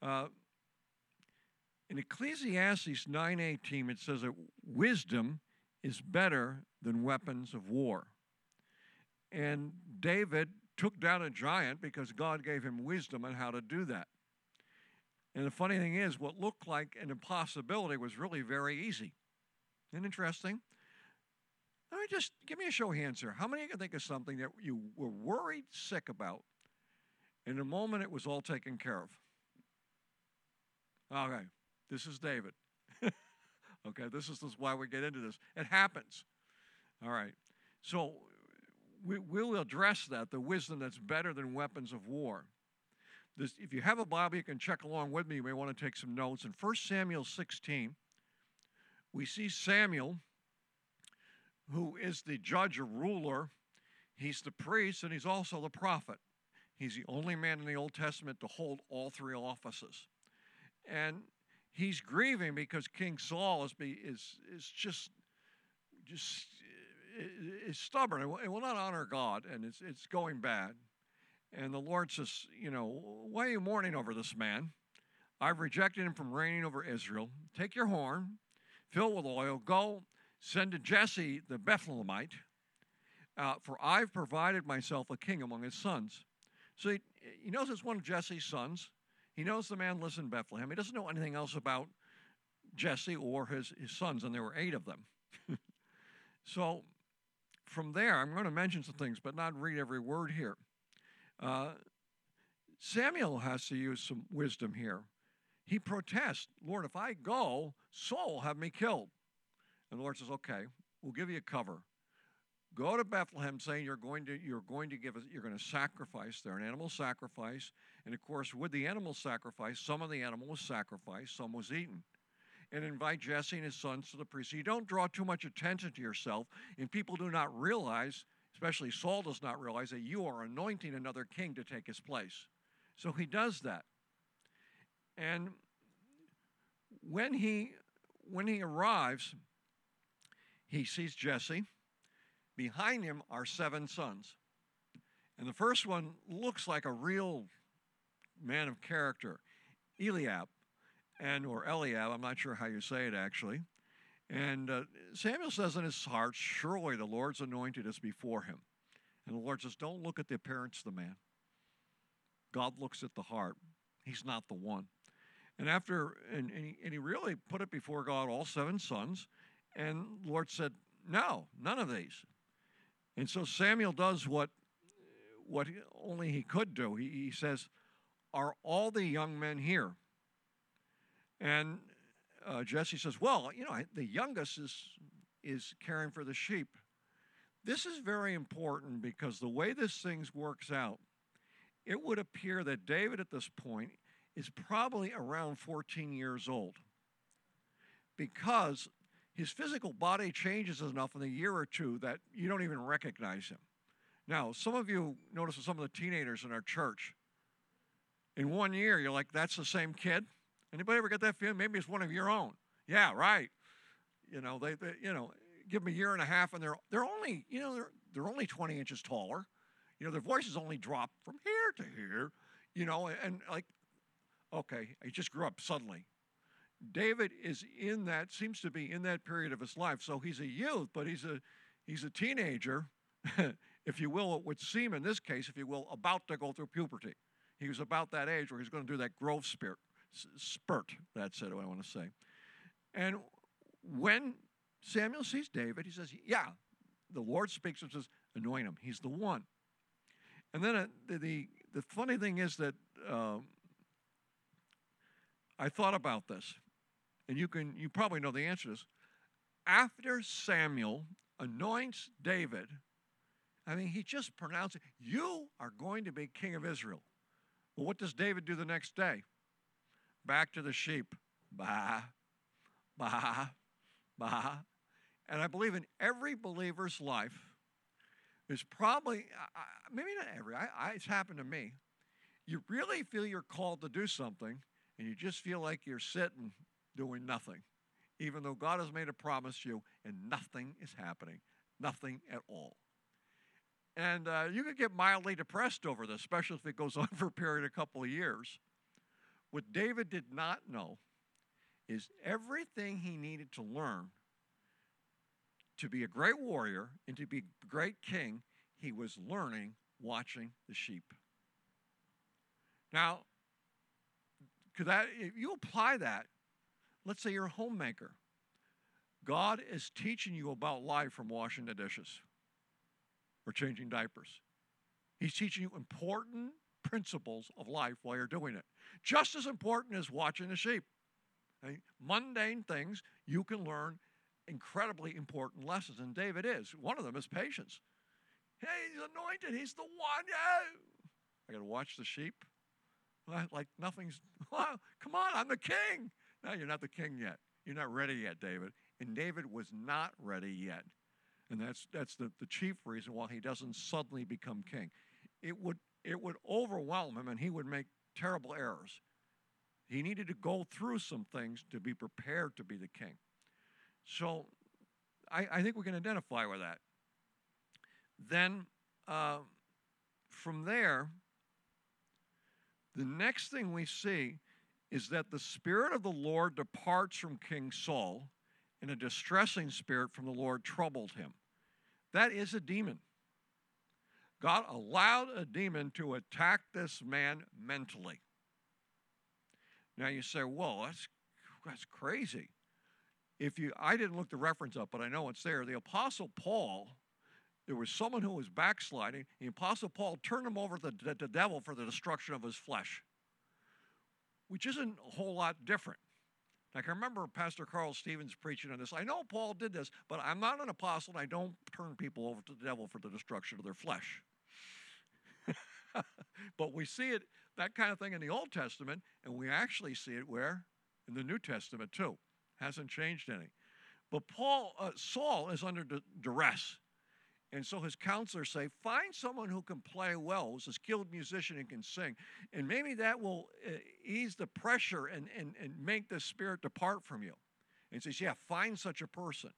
Uh, in Ecclesiastes 9:18, it says that wisdom is better than weapons of war. And David took down a giant because God gave him wisdom on how to do that. And the funny thing is, what looked like an impossibility was really very easy. Isn't it interesting? Let me just give me a show of hands here. How many of you can think of something that you were worried sick about? In a moment, it was all taken care of. Okay, this is David. Okay, this is why we get into this. It happens. All right. So we'll address that, the wisdom that's better than weapons of war. If you have a Bible, you can check along with me. You may want to take some notes. In 1 Samuel 16, we see Samuel, who is the judge or ruler. He's the priest, and he's also the prophet. He's the only man in the Old Testament to hold all three offices. And he's grieving because King Saul is just stubborn and will not honor God, and it's going bad. And the Lord says, why are you mourning over this man? I've rejected him from reigning over Israel. Take your horn, fill it with oil, go send to Jesse the Bethlehemite, for I've provided myself a king among his sons. So he knows it's one of Jesse's sons. He knows the man lives in Bethlehem. He doesn't know anything else about Jesse or his sons, and there were 8 of them. So from there, I'm going to mention some things, but not read every word here. Samuel has to use some wisdom here. He protests, Lord, if I go, Saul will have me killed. And the Lord says, okay, we'll give you a cover. Go to Bethlehem, saying you're going to sacrifice there, an animal sacrifice. And of course, with the animal sacrifice, some of the animal was sacrificed, some was eaten. And invite Jesse and his sons to the priest. So you don't draw too much attention to yourself, and people do not realize, especially Saul does not realize, that you are anointing another king to take his place. So he does that. And when he arrives, he sees Jesse. Behind him are 7 sons. And the first one looks like a real man of character, Eliab, or Eliab, I'm not sure how you say it actually. And Samuel says in his heart, surely the Lord's anointed is before him. And the Lord says, don't look at the appearance of the man. God looks at the heart. He's not the one. And he really put it before God, all 7 sons. And the Lord said, no, none of these. And so Samuel does what only he could do. He says, are all the young men here? And Jesse says, well, the youngest is caring for the sheep. This is very important because the way this thing works out, it would appear that David at this point is probably around 14 years old, because his physical body changes enough in a year or two that you don't even recognize him. Now, some of you notice with some of the teenagers in our church, in 1 year, you're like, that's the same kid? Anybody ever get that feeling? Maybe it's one of your own. Yeah, right. They give them a year and a half, and they're only, they're only 20 inches taller. Their voices only drop from here to here, and like, okay, he just grew up suddenly. David seems to be in that period of his life. So he's a youth, but he's a teenager, if you will. It would seem in this case, if you will, about to go through puberty. He was about that age where he's going to do that growth spurt. That's what I want to say. And when Samuel sees David, he says, yeah, the Lord speaks and says, anoint him. He's the one. And then the funny thing is that I thought about this, and you probably know the answer to this. After Samuel anoints David, he just pronounced it, you are going to be king of Israel. Well, what does David do the next day? Back to the sheep. Bah, bah, bah. And I believe in every believer's life, there's probably, maybe not every, it's happened to me. You really feel you're called to do something, and you just feel like you're sitting doing nothing, even though God has made a promise to you, and nothing is happening, nothing at all. And you could get mildly depressed over this, especially if it goes on for a period of a couple of years. What David did not know is everything he needed to learn to be a great warrior and to be a great king, he was learning watching the sheep. Now, if you apply that, let's say you're a homemaker. God is teaching you about life from washing the dishes or changing diapers. He's teaching you important principles of life while you're doing it. Just as important as watching the sheep. I mean, mundane things, you can learn incredibly important lessons, and David is. One of them is patience. Hey, he's anointed. He's the one. Yeah. I got to watch the sheep. Like nothing's, well, come on, I'm the king. No, you're not the king yet. You're not ready yet, David. And David was not ready yet. And that's the chief reason why he doesn't suddenly become king. It would overwhelm him, and he would make terrible errors. He needed to go through some things to be prepared to be the king. So I think we can identify with that. Then from there, the next thing we see is that the Spirit of the Lord departs from King Saul, and a distressing spirit from the Lord troubled him. That is a demon. God allowed a demon to attack this man mentally. Now you say, well, that's crazy. I didn't look the reference up, but I know it's there. The Apostle Paul, there was someone who was backsliding. The Apostle Paul turned him over to the devil for the destruction of his flesh, which isn't a whole lot different. Like I remember Pastor Carl Stevens preaching on this. I know Paul did this, but I'm not an apostle, and I don't turn people over to the devil for the destruction of their flesh. But we see it, that kind of thing in the Old Testament, and we actually see it where? In the New Testament too. Hasn't changed any. But Saul is under duress. And so his counselors say, find someone who can play well, who's a skilled musician and can sing. And maybe that will ease the pressure and make the spirit depart from you. And he says, yeah, find such a person.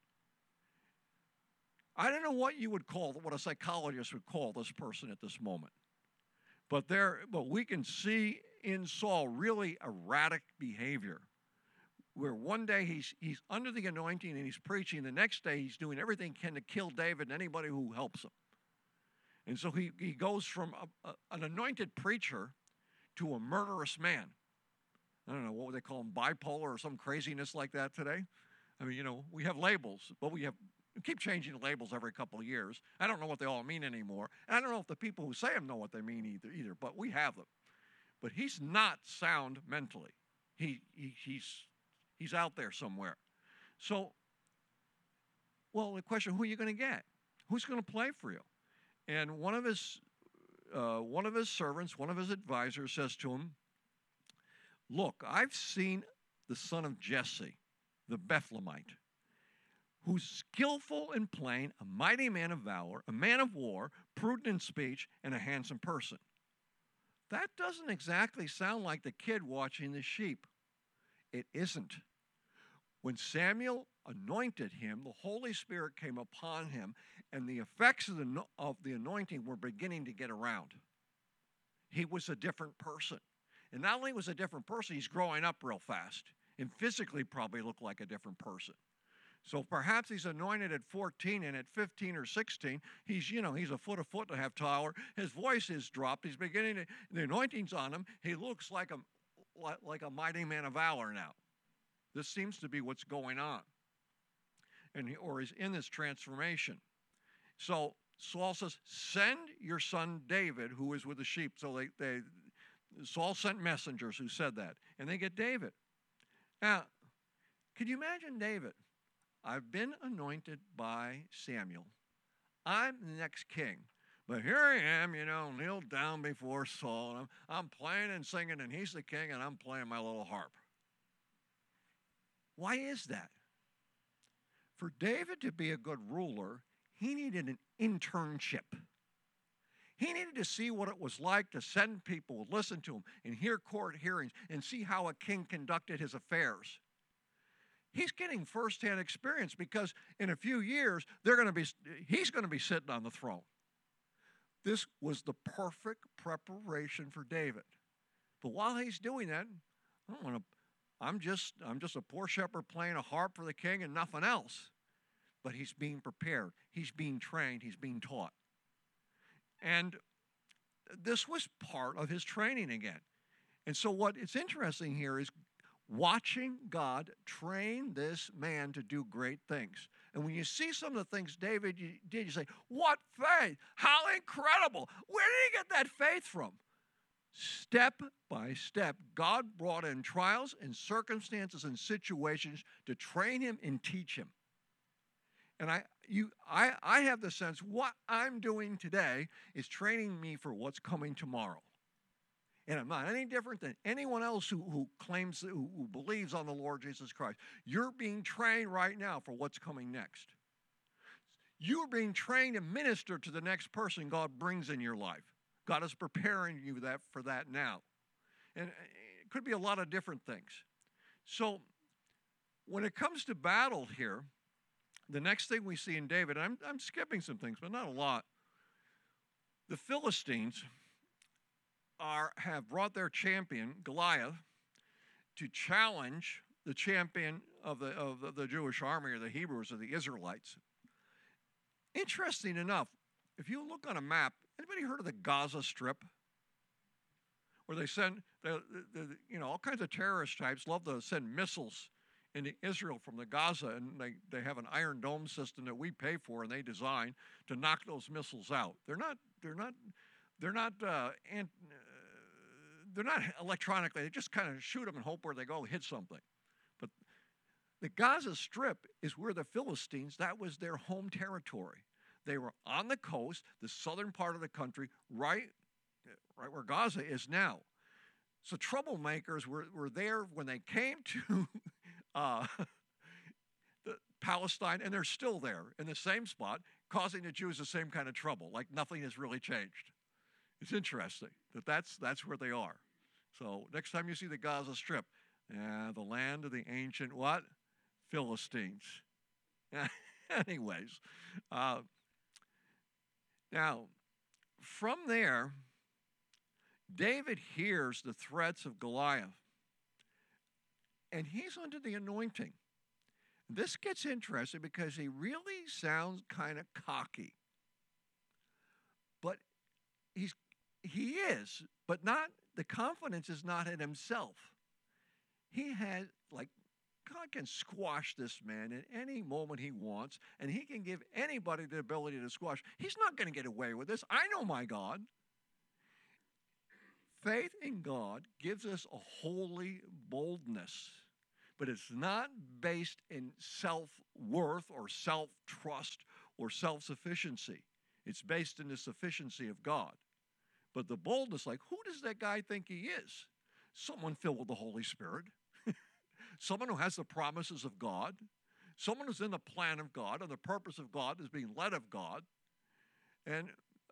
I don't know what you would call, what a psychologist would call this person at this moment. But we can see in Saul really erratic behavior, where one day he's under the anointing and he's preaching. The next day he's doing everything he can to kill David and anybody who helps him. And so he goes from an anointed preacher to a murderous man. I don't know, what would they call him, bipolar or some craziness like that today? I mean, we have labels, but we keep changing the labels every couple of years. I don't know what they all mean anymore. And I don't know if the people who say them know what they mean either, but we have them. But he's not sound mentally. He's out there somewhere. So, well, the question, who are you going to get? Who's going to play for you? And one of his servants, one of his advisors says to him, look, I've seen the son of Jesse, the Bethlehemite, who's skillful in playing, a mighty man of valor, a man of war, prudent in speech, and a handsome person. That doesn't exactly sound like the kid watching the sheep. It isn't. When Samuel anointed him, the Holy Spirit came upon him, and the effects of the anointing were beginning to get around. He was a different person. And not only was a different person, he's growing up real fast, and physically probably looked like a different person. So perhaps he's anointed at 14, and at 15 or 16, he's a foot and a half taller. His voice is dropped. He's the anointing's on him. He looks like a mighty man of valor now. This seems to be what's going on. Or he's in this transformation. So Saul says, send your son David, who is with the sheep. So Saul sent messengers who said that, and they get David. Now, could you imagine David? I've been anointed by Samuel. I'm the next king. But here I am, kneeled down before Saul, and I'm playing and singing, and he's the king, and I'm playing my little harp. Why is that? For David to be a good ruler, he needed an internship. He needed to see what it was like to send people, listen to him, and hear court hearings, and see how a king conducted his affairs. He's getting firsthand experience because in a few years, he's going to be sitting on the throne. This was the perfect preparation for David. But while he's doing that, I don't want to. I'm just a poor shepherd playing a harp for the king and nothing else. But he's being prepared. He's being trained. He's being taught. And this was part of his training again. And so what is interesting here is watching God train this man to do great things. And when you see some of the things David did, you say, what faith? How incredible. Where did he get that faith from? Step by step, God brought in trials and circumstances and situations to train him and teach him. And I have the sense what I'm doing today is training me for what's coming tomorrow. And I'm not any different than anyone else who claims, who believes on the Lord Jesus Christ. You're being trained right now for what's coming next. You're being trained to minister to the next person God brings in your life. God is preparing you for that now. And it could be a lot of different things. So when it comes to battle here, the next thing we see in David, I'm skipping some things, but not a lot. The Philistines have brought their champion, Goliath, to challenge the champion of the Jewish army, or the Hebrews, or the Israelites. Interesting enough, if you look on a map, anybody heard of the Gaza Strip? Where they send, all kinds of terrorist types love to send missiles into Israel from the Gaza, and they have an Iron Dome system that we pay for and they design to knock those missiles out. They're not electronic. They just kind of shoot them and hope where they go hit something. But the Gaza Strip is where the Philistines, that was their home territory. They were on the coast, the southern part of the country, right where Gaza is now. So troublemakers were there when they came to Palestine, and they're still there in the same spot, causing the Jews the same kind of trouble, like nothing has really changed. It's interesting that's where they are. So next time you see the Gaza Strip, the land of the ancient what? Philistines. Anyways, now from there, David hears the threats of Goliath, and he's under the anointing. This gets interesting because he really sounds kind of cocky. But he is, but not, the confidence is not in himself. He has, God can squash this man at any moment he wants, and he can give anybody the ability to squash. He's not going to get away with this. I know my God. Faith in God gives us a holy boldness, but it's not based in self-worth or self-trust or self-sufficiency. It's based in the sufficiency of God. But the boldness, who does that guy think he is? Someone filled with the Holy Spirit. Someone who has the promises of God. Someone who's in the plan of God, and the purpose of God is being led of God. And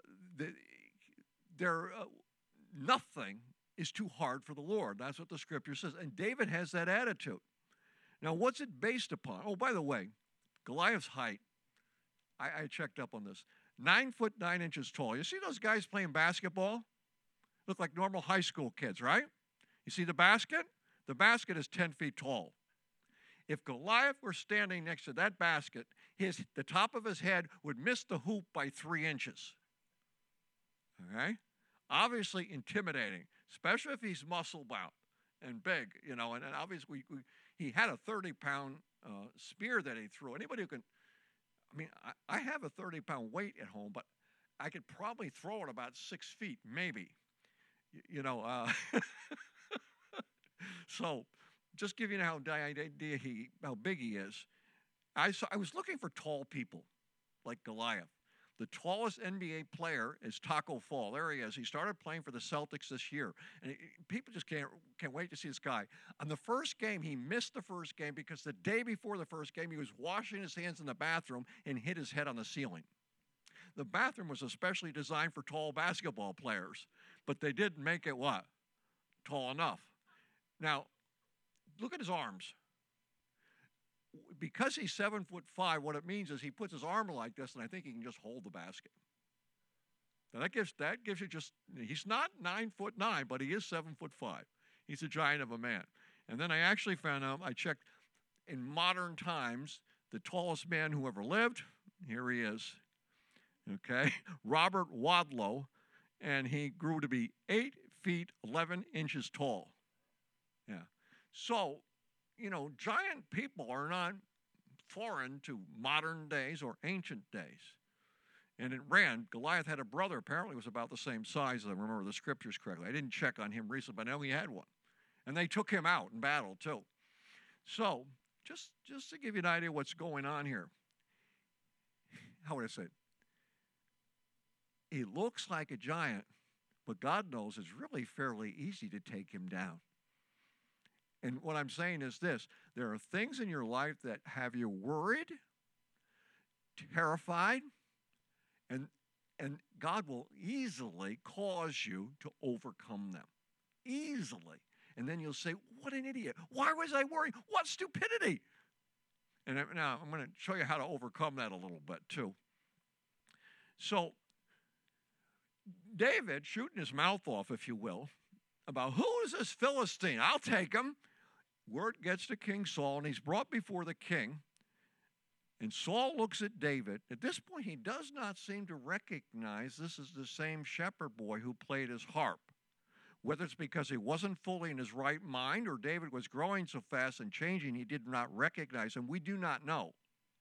nothing is too hard for the Lord. That's what the scripture says. And David has that attitude. Now, what's it based upon? Oh, by the way, Goliath's height, I checked up on this. 9 foot 9 inches tall. You see those guys playing basketball? Look like normal high school kids, right? You see the basket? The basket is 10 feet tall. If Goliath were standing next to that basket, the top of his head would miss the hoop by 3 inches. Okay? Obviously intimidating, especially if he's muscle-bound and big, and obviously he had a 30-pound spear that he threw. Anybody who can, I have a 30-pound weight at home, but I could probably throw it about 6 feet, maybe. So just give you how big he is. I was looking for tall people like Goliath. The tallest NBA player is Taco Fall. There he is. He started playing for the Celtics this year. And people just can't wait to see this guy. On the first game, he missed the first game because the day before the first game, he was washing his hands in the bathroom and hit his head on the ceiling. The bathroom was especially designed for tall basketball players, but they didn't make it what? Tall enough. Now, look at his arms. Because he's 7'5", what it means is he puts his arm like this, and I think he can just hold the basket. Now that gives you just, he's not 9'9", but he is 7'5". He's a giant of a man. And then I actually found out, I checked in modern times, the tallest man who ever lived, here he is, okay, Robert Wadlow, and he grew to be 8 feet 11 inches tall. Yeah. So, giant people are not foreign to modern days or ancient days. And it ran. Goliath had a brother, apparently was about the same size, if I remember the scriptures correctly. I didn't check on him recently, but I know he had one. And they took him out in battle, too. So, just to give you an idea what's going on here. How would I say it? He looks like a giant, but God knows it's really fairly easy to take him down. And what I'm saying is this: there are things in your life that have you worried, terrified, and God will easily cause you to overcome them. Easily. And then you'll say, what an idiot. Why was I worried? What stupidity? And now I'm going to show you how to overcome that a little bit too. So David, shooting his mouth off, if you will, about who is this Philistine? I'll take him. Word gets to King Saul, and he's brought before the king. And Saul looks at David. At this point, he does not seem to recognize this is the same shepherd boy who played his harp. Whether it's because he wasn't fully in his right mind or David was growing so fast and changing, he did not recognize him. We do not know.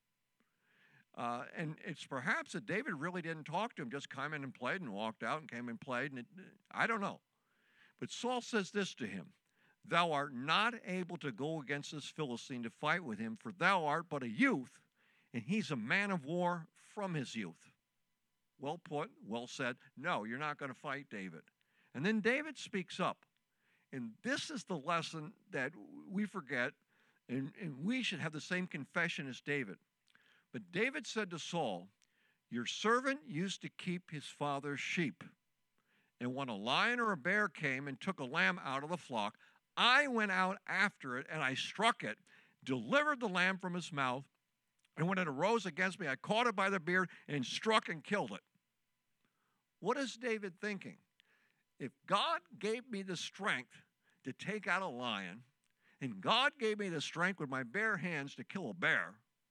And it's perhaps that David really didn't talk to him, just came in and played and walked out and came and played. And I don't know. But Saul says this to him: thou art not able to go against this Philistine to fight with him, for thou art but a youth, and he's a man of war from his youth. Well put, well said. No, you're not going to fight David. And then David speaks up. And this is the lesson that we forget, and we should have the same confession as David. But David said to Saul, your servant used to keep his father's sheep. And when a lion or a bear came and took a lamb out of the flock, I went out after it, and I struck it, delivered the lamb from his mouth, and when it arose against me, I caught it by the beard and struck and killed it. What is David thinking? If God gave me the strength to take out a lion, and God gave me the strength with my bare hands to kill a bear,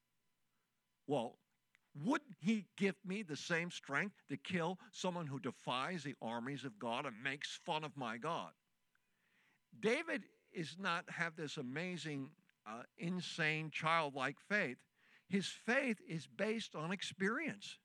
well, wouldn't he give me the same strength to kill someone who defies the armies of God and makes fun of my God? David is not have this amazing, insane, childlike faith. His faith is based on experience.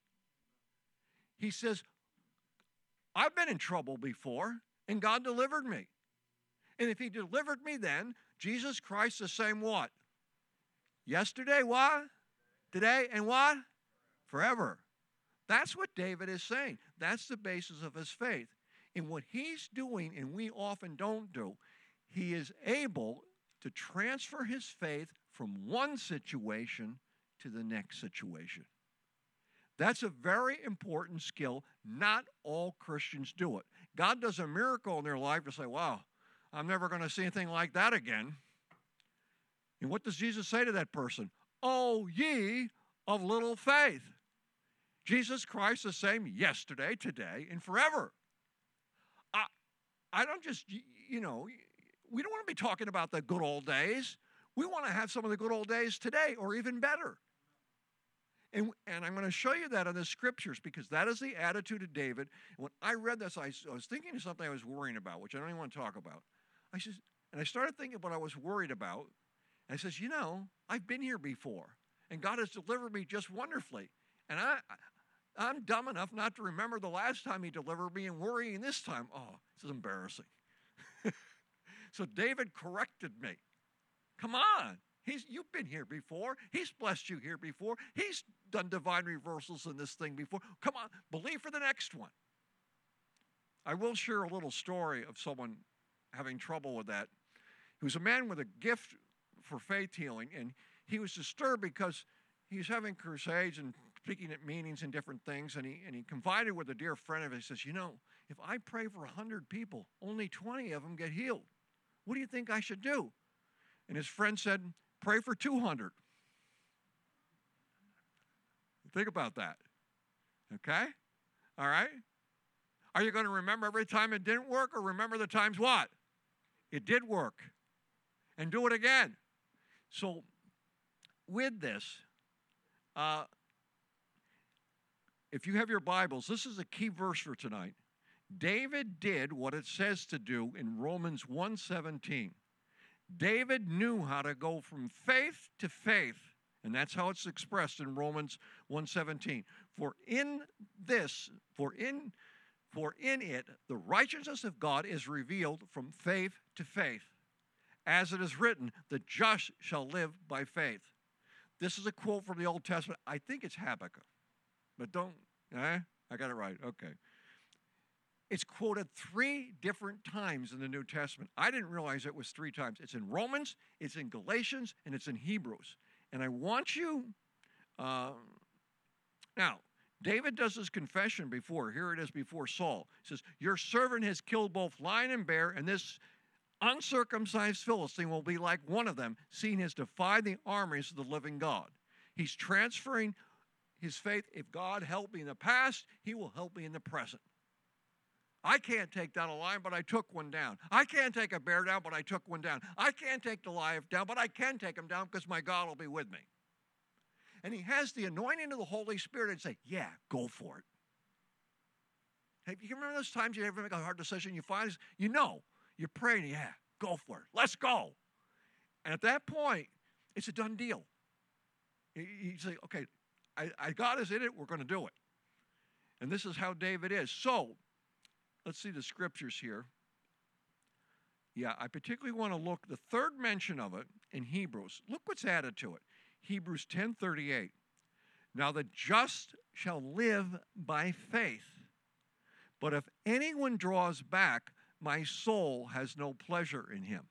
He says, I've been in trouble before, and God delivered me. And if he delivered me then, Jesus Christ the same what? Yesterday, what? Today, and what? Forever. That's what David is saying. That's the basis of his faith. And what he's doing, and we often don't do, he is able to transfer his faith from one situation to the next situation. That's a very important skill. Not all Christians do it. God does a miracle in their life to say, wow, I'm never going to see anything like that again. And what does Jesus say to that person? Oh, ye of little faith. Jesus Christ the same yesterday, today, and forever. I don't just, we don't want to be talking about the good old days. We want to have some of the good old days today, or even better. And I'm going to show you that in the scriptures, because that is the attitude of David. And when I read this, I was thinking of something I was worrying about, which I don't even want to talk about. I started thinking of what I was worried about. And I says, I've been here before, and God has delivered me just wonderfully. And I'm dumb enough not to remember the last time he delivered me and worrying this time. Oh, this is embarrassing. So David corrected me. Come on. You've been here before. He's blessed you here before. He's done divine reversals in this thing before. Come on, believe for the next one. I will share a little story of someone having trouble with that. He was a man with a gift for faith healing, and he was disturbed because he was having crusades and speaking at meetings and different things, and he confided with a dear friend of his. He says, if I pray for 100 people, only 20 of them get healed. What do you think I should do? And his friend said, pray for 200. Think about that. Okay? All right? Are you going to remember every time it didn't work, or remember the times what? It did work. and do it again. So with this, if you have your Bibles, this is a key verse for tonight. David did what it says to do in Romans 1:17. David knew how to go from faith to faith, and that's how it's expressed in Romans 1:17. For in it the righteousness of God is revealed from faith to faith. As it is written, the just shall live by faith. This is a quote from the Old Testament. I think it's Habakkuk, but I got it right. Okay. It's quoted 3 different times in the New Testament. I didn't realize it was 3 times. It's in Romans, it's in Galatians, and it's in Hebrews. And I want you, now, David does his confession before. Here it is before Saul. He says, your servant has killed both lion and bear, and this uncircumcised Philistine will be like one of them, seeing he has defied the armies of the living God. He's transferring his faith. If God helped me in the past, he will help me in the present. I can't take down a lion, but I took one down. I can't take a bear down, but I took one down. I can't take the lion down, but I can take him down because my God will be with me. And he has the anointing of the Holy Spirit and say, yeah, go for it. Hey, you remember those times you ever make a hard decision, you find, you're praying, yeah, go for it. Let's go. And at that point, it's a done deal. You say, okay, God is in it, we're going to do it. And this is how David is. So, let's see the scriptures here. Yeah, I particularly want to look, the third mention of it in Hebrews. Look what's added to it. Hebrews 10:38. Now the just shall live by faith. But if anyone draws back, my soul has no pleasure in him.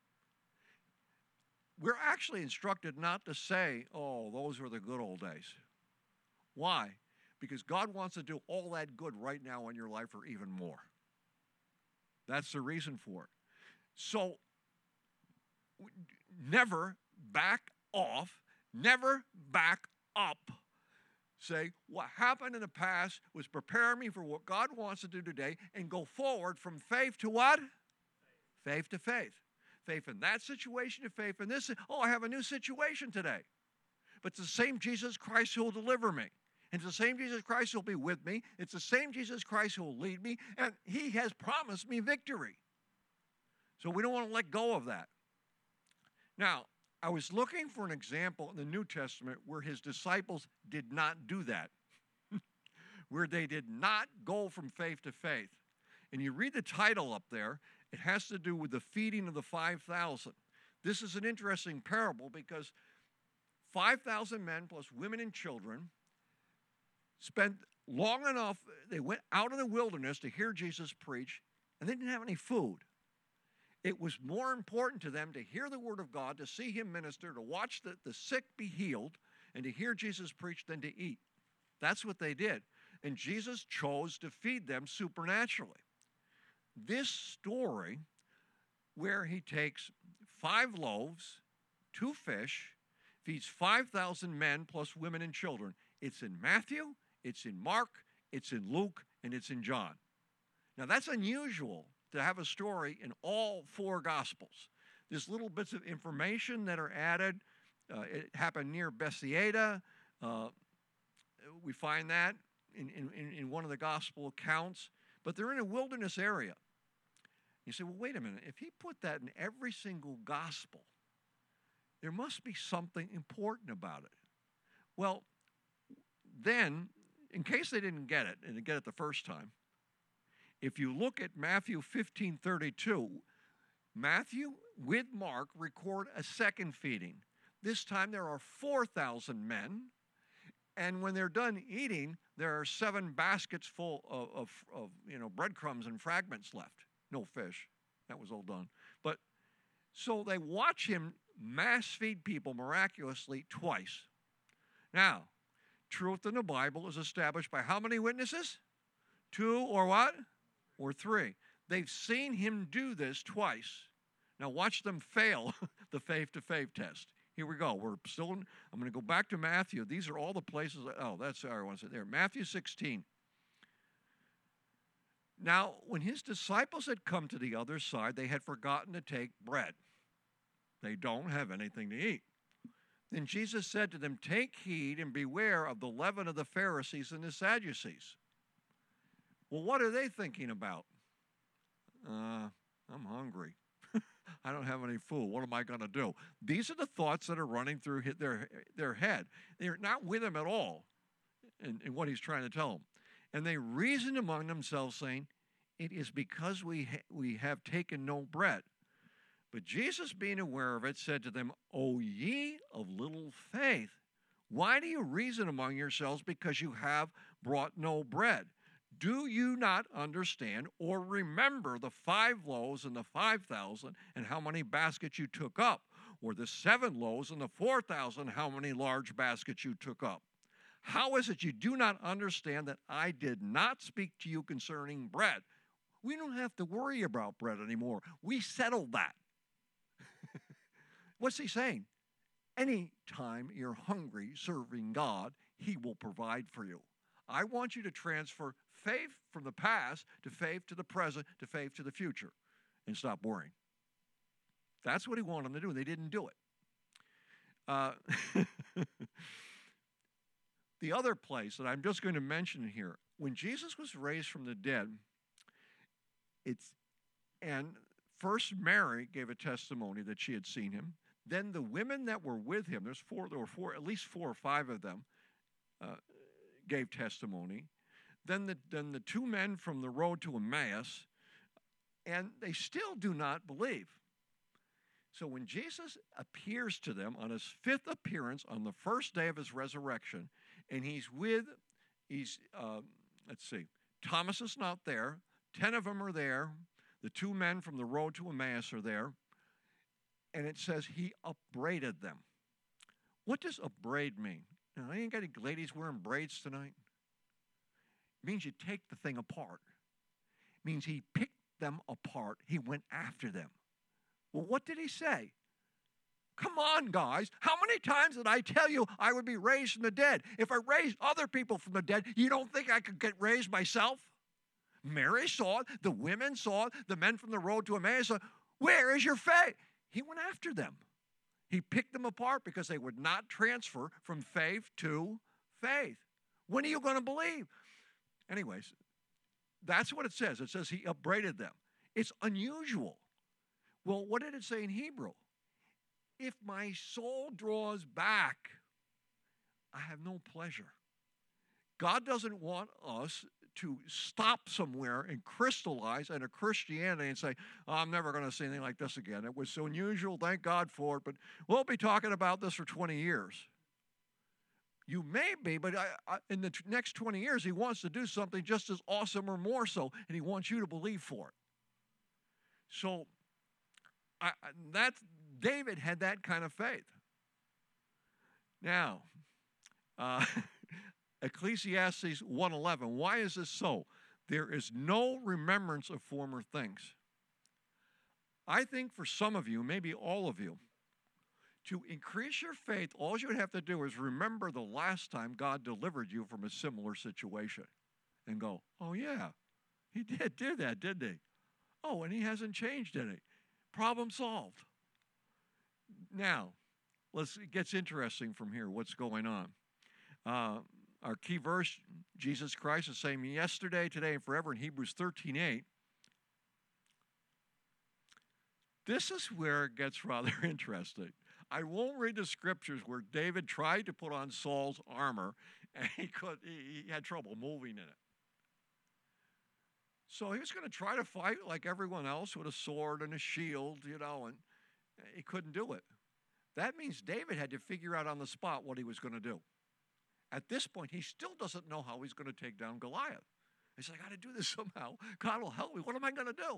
We're actually instructed not to say, oh, those were the good old days. Why? Because God wants to do all that good right now in your life or even more. That's the reason for it. So, never back off, never back up. Say, what happened in the past was prepare me for what God wants to do today and go forward from faith to what? Faith to faith. Faith in that situation to faith in this. Oh, I have a new situation today. But it's the same Jesus Christ who will deliver me. It's the same Jesus Christ who will be with me. It's the same Jesus Christ who will lead me. And he has promised me victory. So we don't want to let go of that. Now, I was looking for an example in the New Testament where his disciples did not do that, where they did not go from faith to faith. And you read the title up there, it has to do with the feeding of the 5,000. This is an interesting parable because 5,000 men plus women and children spent long enough, they went out in the wilderness to hear Jesus preach, and they didn't have any food. It was more important to them to hear the word of God, to see him minister, to watch the sick be healed, and to hear Jesus preach than to eat. That's what they did. And Jesus chose to feed them supernaturally. This story, where he takes 5 loaves, 2 fish, feeds 5,000 men plus women and children. It's in Matthew, it's in Mark, it's in Luke, and it's in John. Now that's unusual to have a story in all 4 Gospels. There's little bits of information that are added. It happened near Bethsaida. We find that in one of the Gospel accounts. But they're in a wilderness area. You say, well, wait a minute. If he put that in every single Gospel, there must be something important about it. Well, then, in case they didn't get it, and they get it the first time, if you look at Matthew 15:32, Matthew with Mark record a second feeding. This time there are 4,000 men, and when they're done eating, there are 7 baskets full of breadcrumbs and fragments left. No fish. That was all done. But so they watch him mass feed people miraculously twice. Now, truth in the Bible is established by how many witnesses? 2 or what? Or 3. They've seen him do this twice. Now watch them fail the faith-to-faith test. Here we go. I'm going to go back to Matthew. These are all the places. That's where I want to say there. Matthew 16. Now, when his disciples had come to the other side, they had forgotten to take bread. They don't have anything to eat. Then Jesus said to them, "Take heed and beware of the leaven of the Pharisees and the Sadducees." Well, what are they thinking about? I'm hungry. I don't have any food. What am I going to do? These are the thoughts that are running through their head. They're not with him at all in what he's trying to tell them. And they reasoned among themselves, saying, "It is because we have taken no bread." But Jesus, being aware of it, said to them, "O ye of little faith, why do you reason among yourselves because you have brought no bread? Do you not understand or remember the 5 loaves and the 5,000 and how many baskets you took up? Or the 7 loaves and the 4,000, how many large baskets you took up? How is it you do not understand that I did not speak to you concerning bread?" We don't have to worry about bread anymore. We settled that. What's he saying? Anytime you're hungry serving God, he will provide for you. I want you to transfer faith from the past to faith to the present to faith to the future and stop worrying. That's what he wanted them to do, and they didn't do it. The other place that I'm just going to mention here, when Jesus was raised from the dead, and first Mary gave a testimony that she had seen him. Then the women that were with him, there were four, at least 4 or 5 of them, gave testimony. Then the 2 men from the road to Emmaus, and they still do not believe. So when Jesus appears to them on his 5th appearance on the first day of his resurrection, and Thomas is not there. 10 of them are there. The 2 men from the road to Emmaus are there. And it says he upbraided them. What does upbraid mean? Now, I ain't got any ladies wearing braids tonight. It means you take the thing apart. It means he picked them apart. He went after them. Well, what did he say? Come on, guys. How many times did I tell you I would be raised from the dead? If I raised other people from the dead, you don't think I could get raised myself? Mary saw it. The women saw it. The men from the road to Emmaus saw it. Where is your faith? He went after them. He picked them apart because they would not transfer from faith to faith. When are you going to believe? Anyways, that's what it says. It says he upbraided them. It's unusual. Well, what did it say in Hebrew? If my soul draws back, I have no pleasure. God doesn't want us to stop somewhere and crystallize into Christianity and say, oh, I'm never going to see anything like this again. It was so unusual, thank God for it, but we'll be talking about this for 20 years. You may be, but in the next 20 years, he wants to do something just as awesome or more so, and he wants you to believe for it. So David had that kind of faith. Now, Ecclesiastes 1:11. Why is this so? There is no remembrance of former things. I think for some of you, maybe all of you, to increase your faith, all you would have to do is remember the last time God delivered you from a similar situation and go, oh yeah, he did do that, didn't he? Oh, and he hasn't changed any. Problem solved. Now, it gets interesting from here, what's going on. Our key verse, Jesus Christ is saying yesterday, today, and forever in Hebrews 13:8. This is where it gets rather interesting. I won't read the scriptures where David tried to put on Saul's armor and he had trouble moving in it. So he was going to try to fight like everyone else with a sword and a shield, and he couldn't do it. That means David had to figure out on the spot what he was going to do. At this point, he still doesn't know how he's going to take down Goliath. He's like, I got to do this somehow. God will help me. What am I going to do?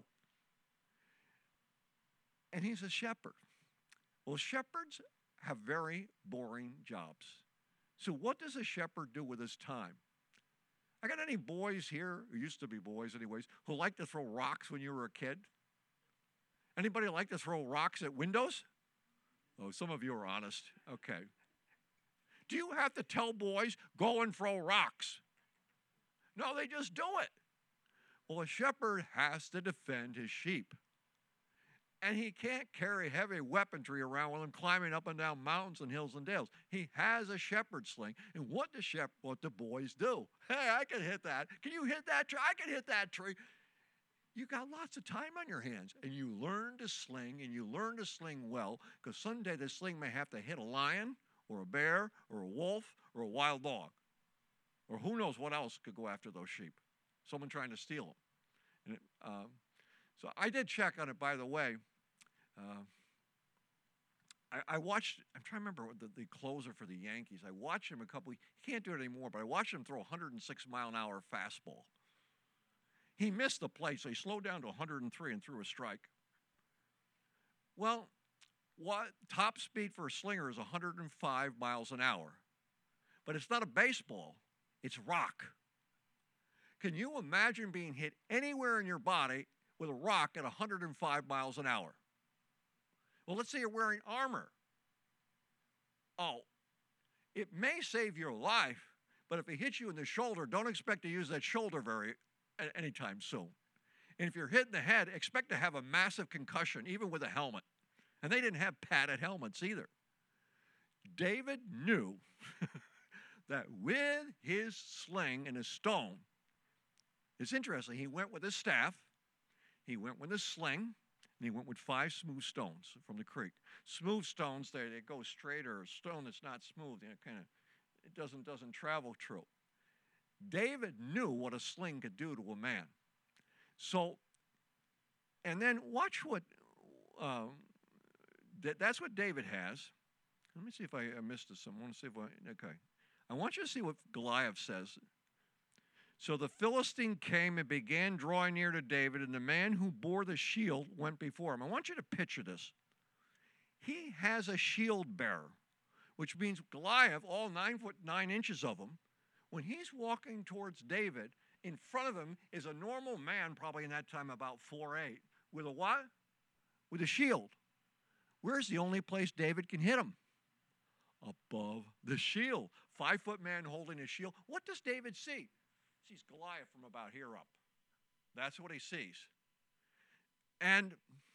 And he's a shepherd. Well, shepherds have very boring jobs. So what does a shepherd do with his time? I got any boys here, who used to be boys anyways, who like to throw rocks when you were a kid? Anybody like to throw rocks at windows? Oh, some of you are honest. Okay. Do you have to tell boys, go and throw rocks? No, they just do it. Well, a shepherd has to defend his sheep. And he can't carry heavy weaponry around with him climbing up and down mountains and hills and dales. He has a shepherd sling. And what the boys do? Hey, I can hit that. Can you hit that tree? I can hit that tree. You got lots of time on your hands. And you learn to sling, and you learn to sling well, because someday the sling may have to hit a lion or a bear or a wolf or a wild dog. Or who knows what else could go after those sheep. Someone trying to steal them. And so I did check on it, by the way. I watched, I'm trying to remember the closer for the Yankees. I watched him he can't do it anymore, but I watched him throw a 106-mile-an-hour fastball. He missed the play, so he slowed down to 103 and threw a strike. Well, what top speed for a slinger is 105 miles an hour. But it's not a baseball, it's rock. Can you imagine being hit anywhere in your body with a rock at 105 miles an hour? Well, let's say you're wearing armor. Oh, it may save your life, but if it hits you in the shoulder, don't expect to use that shoulder anytime soon. And if you're hit in the head, expect to have a massive concussion, even with a helmet. And they didn't have padded helmets either. David knew that with his sling and his stone, it's interesting, he went with his staff, he went with his sling, and he went with 5 smooth stones from the creek. Smooth stones, they go straight, or a stone that's not smooth, it doesn't travel true. David knew what a sling could do to a man. So, and then watch what, that's what David has. Let me see if I missed this. I want to see if okay. I want you to see what Goliath says. So the Philistine came and began drawing near to David, and the man who bore the shield went before him. I want you to picture this. He has a shield bearer, which means Goliath, all 9 foot 9 inches of him, when he's walking towards David, in front of him is a normal man, probably in that time about 4'8", with a what? With a shield. Where's the only place David can hit him? Above the shield. 5-foot man holding a shield. What does David see? He sees Goliath from about here up. That's what he sees. And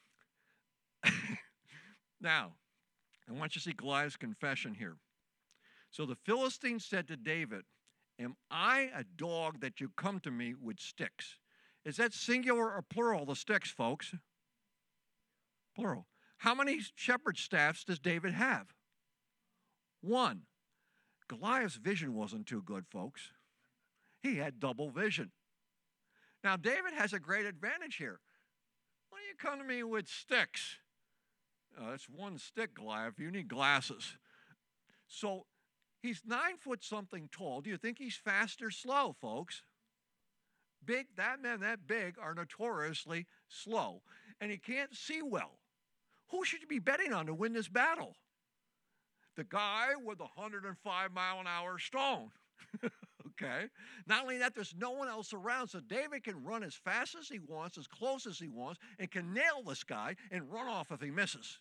now, I want you to see Goliath's confession here. So the Philistine said to David, "Am I a dog that you come to me with sticks?" Is that singular or plural, the sticks, folks? Plural. How many shepherd's staffs does David have? 1. Goliath's vision wasn't too good, folks. He had double vision. Now, David has a great advantage here. Why don't you come to me with sticks? That's 1 stick, Goliath. You need glasses. So he's 9 foot something tall. Do you think he's fast or slow, folks? Big, men that big are notoriously slow. And he can't see well. Who should you be betting on to win this battle? The guy with the 105-mile-an-hour stone. Okay? Not only that, there's no one else around, so David can run as fast as he wants, as close as he wants, and can nail this guy and run off if he misses.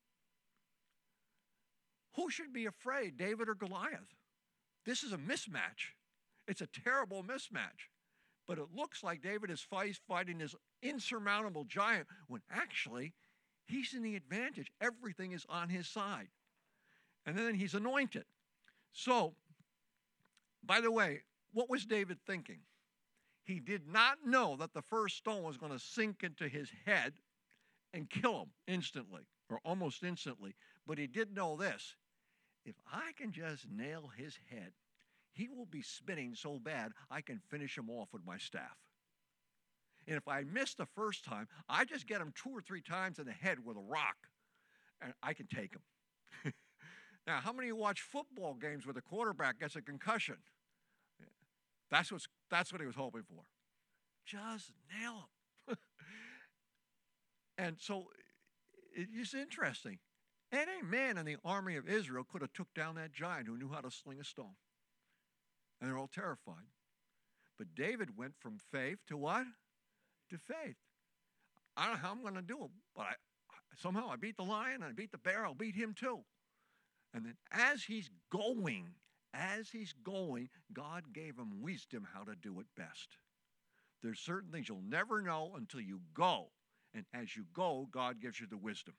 Who should be afraid, David or Goliath? This is a mismatch. It's a terrible mismatch. But it looks like David is fighting this insurmountable giant when actually he's in the advantage. Everything is on his side. And then he's anointed. So, by the way, what was David thinking? He did not know that the first stone was going to sink into his head and kill him instantly, or almost instantly. But he did know this. If I can just nail his head, he will be spinning so bad I can finish him off with my staff. And if I miss the first time, I just get him 2 or 3 times in the head with a rock, and I can take him. Now, how many of you watch football games where the quarterback gets a concussion? That's what he was hoping for. Just nail him. And so it's interesting. Any man in the army of Israel could have took down that giant who knew how to sling a stone. And they're all terrified. But David went from faith to what? To faith. I don't know how I'm going to do it, but somehow I beat the lion, and I beat the bear, I'll beat him too. And then as he's going, God gave him wisdom how to do it best. There's certain things you'll never know until you go And as you go, God gives you the wisdom.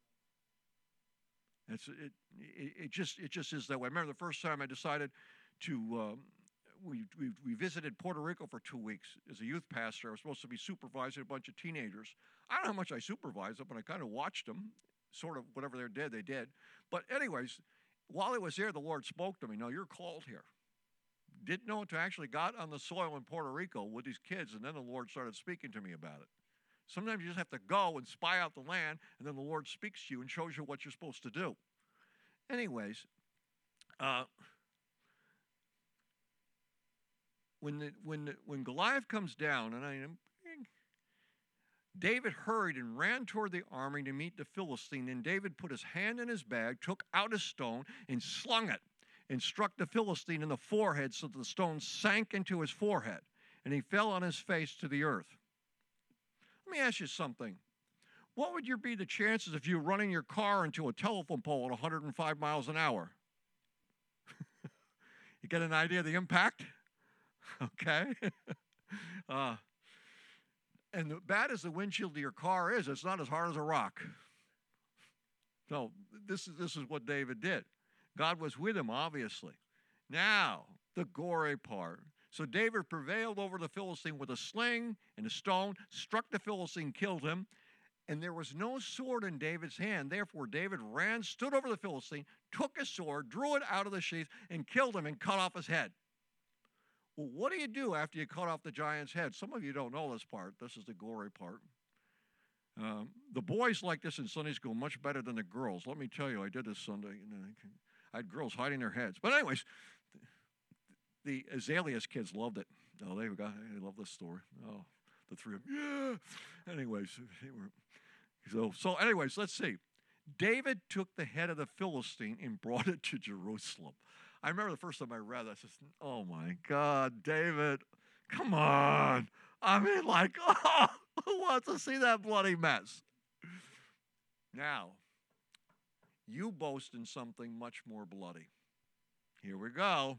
It just is that way. I remember the first time I decided to, we visited Puerto Rico for 2 weeks as a youth pastor. I was supposed to be supervising a bunch of teenagers. I don't know how much I supervised them, but I kind of watched them, sort of whatever they did, they did. But anyways, while I was there, the Lord spoke to me. No, you're called here. Didn't know until I actually got on the soil in Puerto Rico with these kids, and then the Lord started speaking to me about it. Sometimes you just have to go and spy out the land, and then the Lord speaks to you and shows you what you're supposed to do. Anyways, when Goliath comes down, and David hurried and ran toward the army to meet the Philistine. And David put his hand in his bag, took out a stone, and slung it, and struck the Philistine in the forehead so that the stone sank into his forehead, and he fell on his face to the earth. Let me ask you something. What would be the chances if you were running your car into a telephone pole at 105 miles an hour? You get an idea of the impact? Okay. And bad as the windshield of your car is, it's not as hard as a rock. So this is what David did. God was with him, obviously. Now, the gory part. So David prevailed over the Philistine with a sling and a stone, struck the Philistine, killed him, and there was no sword in David's hand. Therefore, David ran, stood over the Philistine, took his sword, drew it out of the sheath, and killed him and cut off his head. Well, what do you do after you cut off the giant's head? Some of you don't know this part. This is the gory part. The boys like this in Sunday school much better than the girls. Let me tell you, I did this Sunday. I had girls hiding their heads. But anyways, the Azaleas kids loved it. Oh, they love this story. Oh, the three of them. Yeah. Anyways, anyways, let's see. David took the head of the Philistine and brought it to Jerusalem. I remember the first time I read that, I said, oh my God, David, come on. I mean, like, oh, who wants to see that bloody mess? Now, you boast in something much more bloody. Here we go.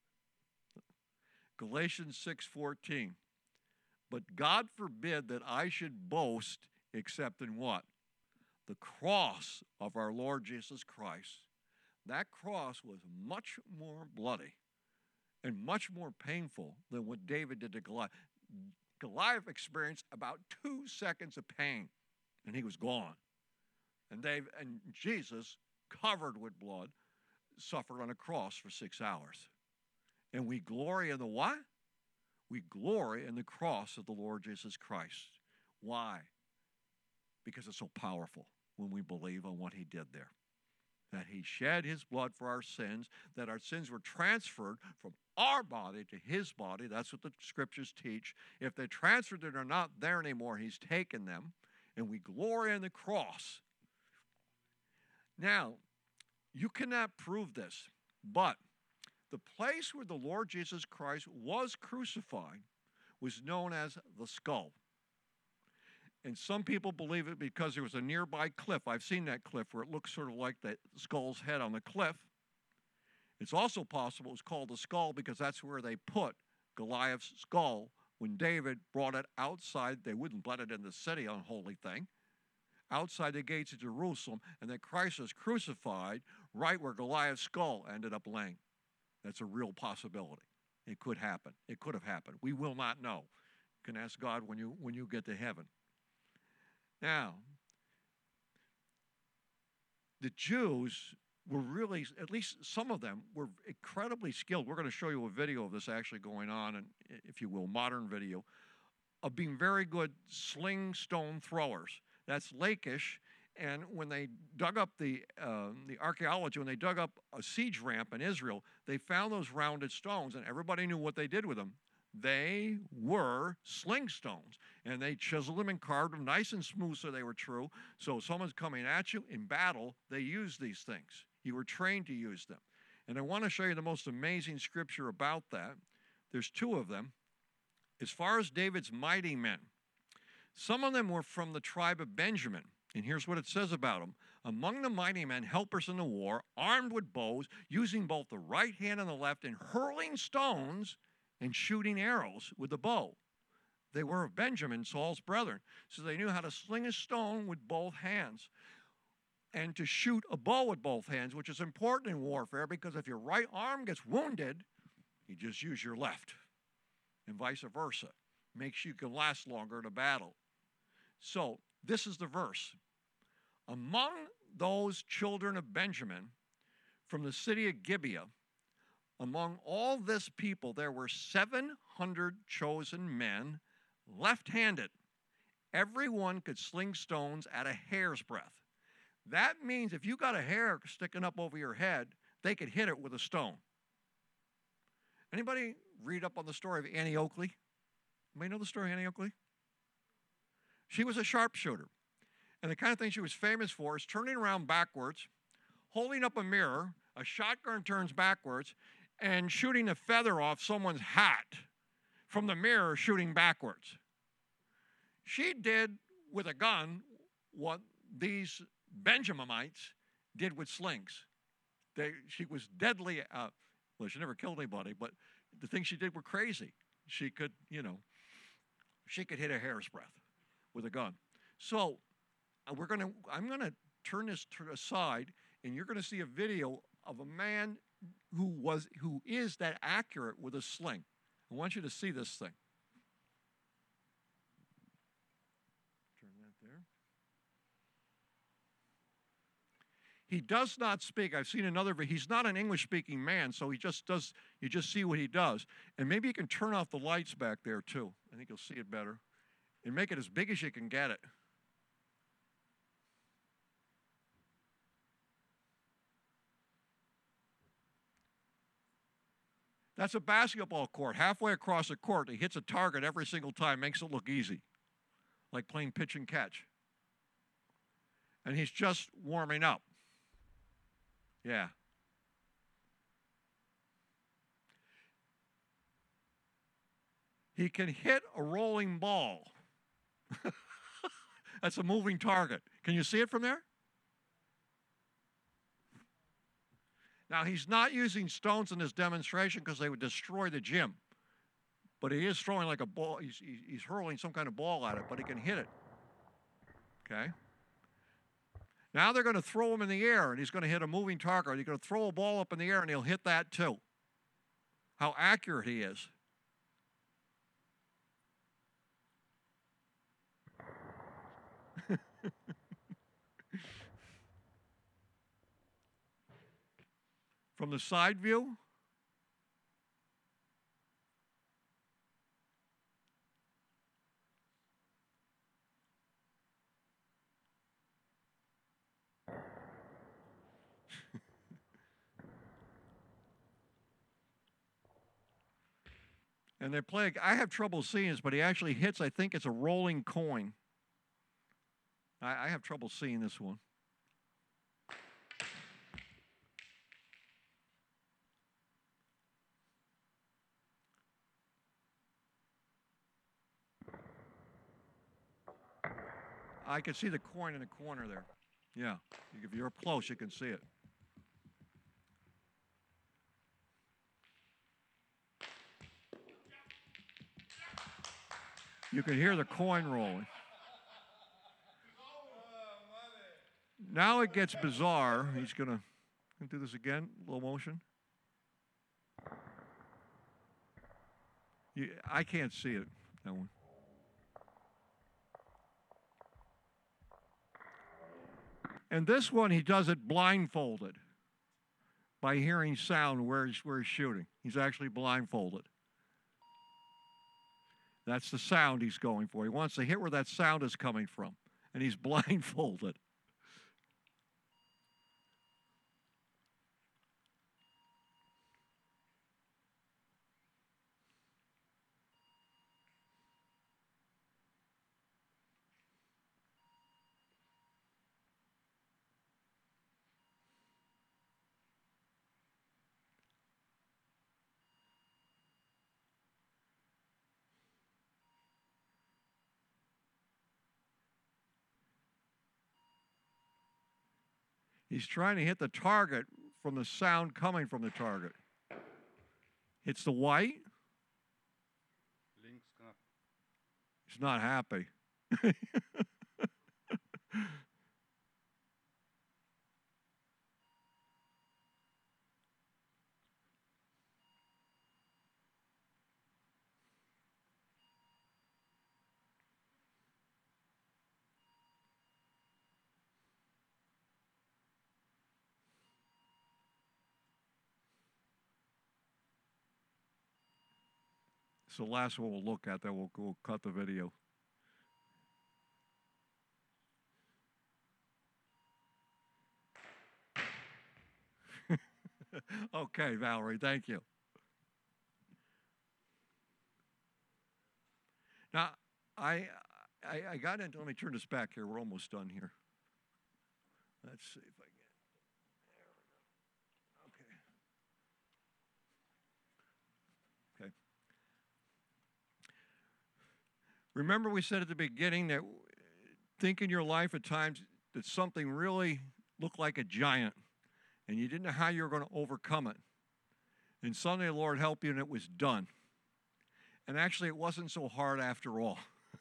Galatians 6:14. But God forbid that I should boast except in what? The cross of our Lord Jesus Christ. That cross was much more bloody and much more painful than what David did to Goliath. Goliath experienced about 2 seconds of pain, and he was gone. And Jesus, covered with blood, suffered on a cross for 6 hours. And we glory in the what? We glory in the cross of the Lord Jesus Christ. Why? Because it's so powerful when we believe on what he did there. That he shed his blood for our sins, that our sins were transferred from our body to his body. That's what the scriptures teach. If they transferred it or not there anymore, he's taken them. And we glory in the cross. Now, you cannot prove this, but the place where the Lord Jesus Christ was crucified was known as the skull. And some people believe it because there was a nearby cliff. I've seen that cliff where it looks sort of like the skull's head on the cliff. It's also possible it was called the skull because that's where they put Goliath's skull when David brought it outside. They wouldn't let it in the city, unholy thing, outside the gates of Jerusalem, and that Christ was crucified right where Goliath's skull ended up laying. That's a real possibility. It could happen. It could have happened. We will not know. You can ask God when you get to heaven. Now, the Jews were really, at least some of them, were incredibly skilled. We're going to show you a video of this actually going on, and if you will, modern video, of being very good sling stone throwers. That's Lachish, and when they dug up the archaeology, when they dug up a siege ramp in Israel, they found those rounded stones, and everybody knew what they did with them. They were sling stones, and they chiseled them and carved them nice and smooth so they were true. So if someone's coming at you in battle, they use these things. You were trained to use them. And I want to show you the most amazing scripture about that. There's 2 of them. As far as David's mighty men, some of them were from the tribe of Benjamin. And here's what it says about them. Among the mighty men, helpers in the war, armed with bows, using both the right hand and the left, and hurling stones and shooting arrows with the bow. They were of Benjamin, Saul's brethren. So they knew how to sling a stone with both hands and to shoot a bow with both hands, which is important in warfare because if your right arm gets wounded, you just use your left, and vice versa. Makes you can last longer in a battle. So this is the verse. Among those children of Benjamin from the city of Gibeah, among all this people, there were 700 chosen men, left-handed. Everyone could sling stones at a hair's breadth. That means if you got a hair sticking up over your head, they could hit it with a stone. Anybody read up on the story of Annie Oakley? Anybody know the story of Annie Oakley? She was a sharpshooter. And the kind of thing she was famous for is turning around backwards, holding up a mirror, a shotgun turns backwards, and shooting a feather off someone's hat from the mirror, shooting backwards. She did with a gun what these Benjaminites did with slings. She was deadly. Well, she never killed anybody, but the things she did were crazy. She could, she could hit a hair's breadth with a gun. So I'm going to turn this aside, and you're going to see a video of a man who is that accurate with a sling. I want you to see this thing. Turn that there. He does not speak. I've seen another, but he's not an English-speaking man, so you just see what he does. And maybe you can turn off the lights back there, too. I think you'll see it better. And make it as big as you can get it. That's a basketball court. Halfway across the court, he hits a target every single time, makes it look easy, like playing pitch and catch. And he's just warming up. Yeah. He can hit a rolling ball. That's a moving target. Can you see it from there? Now, he's not using stones in this demonstration because they would destroy the gym. But he is throwing like a ball. He's hurling some kind of ball at it, but he can hit it. Okay? Now they're going to throw him in the air, and he's going to hit a moving target. He's going to throw a ball up in the air, and he'll hit that too. How accurate he is. From the side view, and they're playing, I have trouble seeing this, but he actually hits, I think it's a rolling coin. I have trouble seeing this one. I can see the coin in the corner there. Yeah, if you're up close, you can see it. You can hear the coin rolling. Now it gets bizarre. He's going to do this again, low motion. I can't see it, that one. And this one, he does it blindfolded by hearing sound where he's shooting. He's actually blindfolded. That's the sound he's going for. He wants to hit where that sound is coming from, and he's blindfolded. He's trying to hit the target from the sound coming from the target. Hits the white. Links knapp. He's not happy. It's the last one we'll look at, then we'll cut the video. Okay, Valerie, thank you. Now, I got into, let me turn this back here. We're almost done here. Let's see if I can. There we go. Okay. Okay. Remember we said at the beginning that think in your life at times that something really looked like a giant and you didn't know how you were going to overcome it. And suddenly the Lord helped you and it was done. And actually it wasn't so hard after all.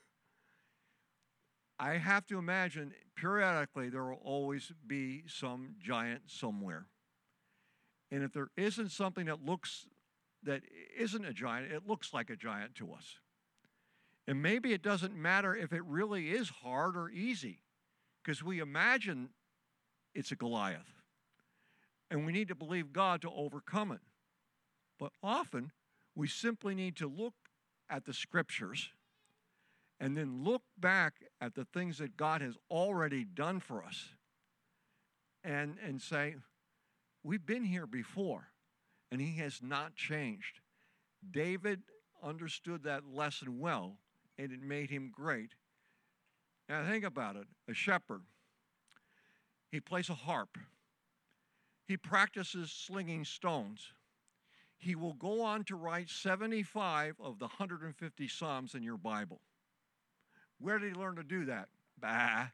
I have to imagine periodically there will always be some giant somewhere. And if there isn't something that isn't a giant, it looks like a giant to us. And maybe it doesn't matter if it really is hard or easy, because we imagine it's a Goliath. And we need to believe God to overcome it. But often we simply need to look at the scriptures and then look back at the things that God has already done for us and say, we've been here before, and he has not changed. David understood that lesson well, and it made him great. Now think about it. A shepherd, he plays a harp. He practices slinging stones. He will go on to write 75 of the 150 Psalms in your Bible. Where did he learn to do that? Bah.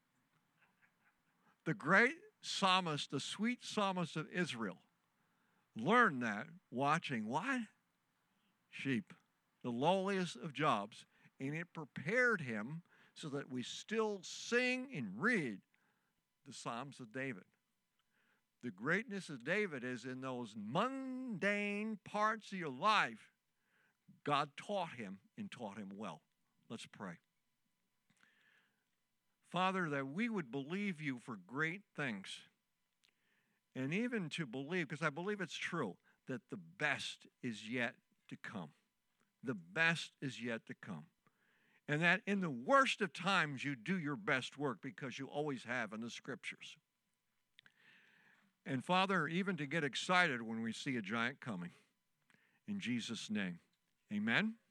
The great psalmist, the sweet psalmist of Israel, learned that watching what? Sheep, the lowliest of jobs. And it prepared him so that we still sing and read the Psalms of David. The greatness of David is in those mundane parts of your life, God taught him and taught him well. Let's pray. Father, that we would believe you for great things. And even to believe, because I believe it's true, that the best is yet to come. The best is yet to come. And that in the worst of times, you do your best work because you always have in the scriptures. And Father, even to get excited when we see a giant coming. In Jesus' name, amen.